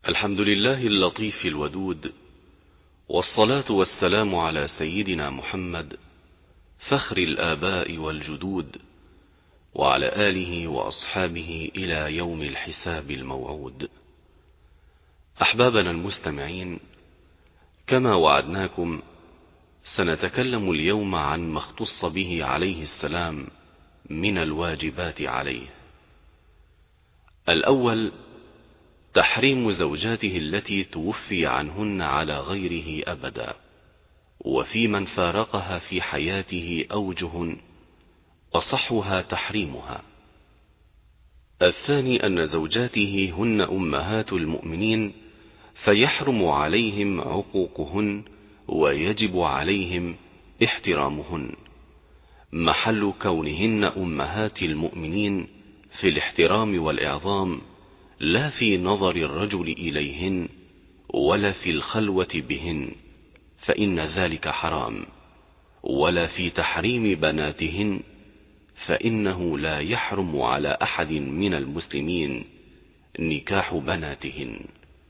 الحمد لله اللطيف الودود، والصلاة والسلام على سيدنا محمد فخر الآباء والجدود، وعلى آله وأصحابه إلى يوم الحساب الموعود. أحبابنا المستمعين، كما وعدناكم سنتكلم اليوم عن ما اختص به عليه السلام من الواجبات عليه. الأول تحريم زوجاته التي توفي عنهن على غيره أبدا، وفي من فارقها في حياته أوجه أصحها تحريمها. الثاني أن زوجاته هن أمهات المؤمنين، فيحرم عليهم عقوقهن ويجب عليهم احترامهن، محل كونهن أمهات المؤمنين في الاحترام والإعظام، لا في نظر الرجل إليهن ولا في الخلوة بهن، فإن ذلك حرام، ولا في تحريم بناتهن، فإنه لا يحرم على أحد من المسلمين نكاح بناتهن.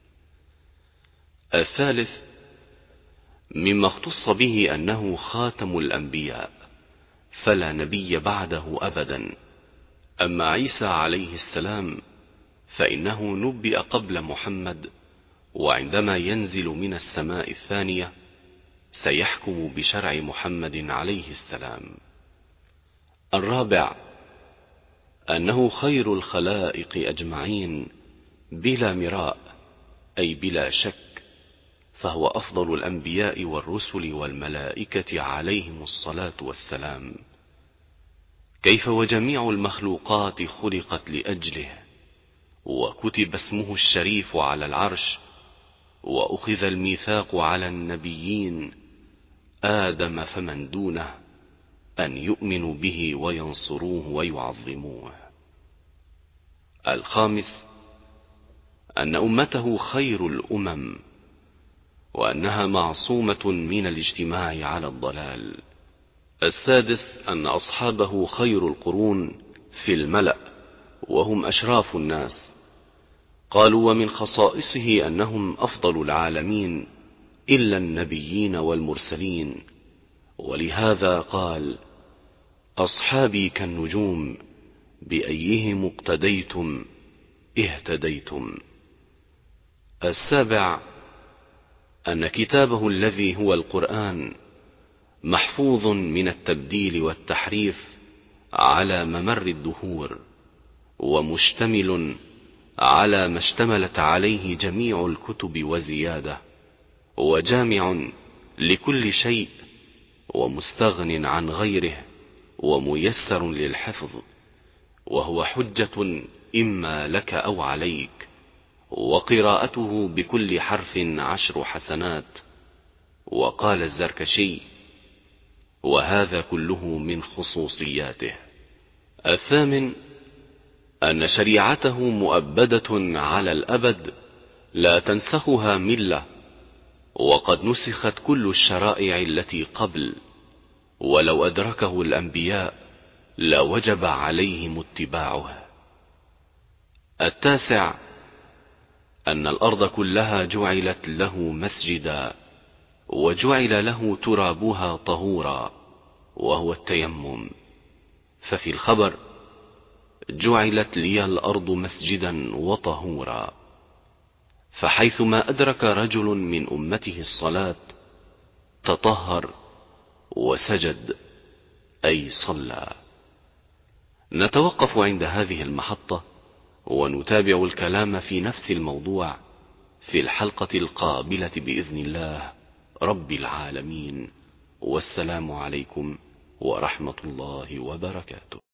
الثالث مما اختص به أنه خاتم الأنبياء، فلا نبي بعده أبدا. أما عيسى عليه السلام فإنه نبئ قبل محمد، وعندما ينزل من السماء الثانية سيحكم بشرع محمد عليه السلام. الرابع أنه خير الخلائق أجمعين بلا مراء، أي بلا شك، فهو أفضل الأنبياء والرسل والملائكة عليهم الصلاة والسلام. كيف وجميع المخلوقات خلقت لأجله، وكتب اسمه الشريف على العرش، وأخذ الميثاق على النبيين آدم فمن دونه أن يؤمنوا به وينصروه ويعظموه. الخامس أن أمته خير الأمم، وأنها معصومة من الاجتماع على الضلال. السادس أن أصحابه خير القرون في الملأ، وهم أشراف الناس. قالوا ومن خصائصه أنهم أفضل العالمين إلا النبيين والمرسلين، ولهذا قال أصحابي كالنجوم بأيهم اقتديتم اهتديتم. السابع أن كتابه الذي هو القرآن محفوظ من التبديل والتحريف على ممر الدهور، ومشتمل على ما اشتملت عليه جميع الكتب وزيادة، وجامع لكل شيء، ومستغن عن غيره، وميسر للحفظ، وهو حجة إما لك أو عليك، وقراءته بكل حرف 10 حسنات. وقال الزركشي وهذا كله من خصوصياته. الثامن أن شريعته مؤبدة على الأبد، لا تنسخها ملة، وقد نسخت كل الشرائع التي قبل، ولو أدركه الأنبياء لوجب عليهم اتباعه. التاسع أن الأرض كلها جعلت له مسجدا، وجعل له ترابها طهورا، وهو التيمم. ففي الخبر جعلت لي الأرض مسجدا وطهورا، فحيثما أدرك رجل من أمته الصلاة تطهر وسجد، أي صلى. نتوقف عند هذه المحطة، ونتابع الكلام في نفس الموضوع في الحلقة القابلة بإذن الله رب العالمين. والسلام عليكم ورحمة الله وبركاته.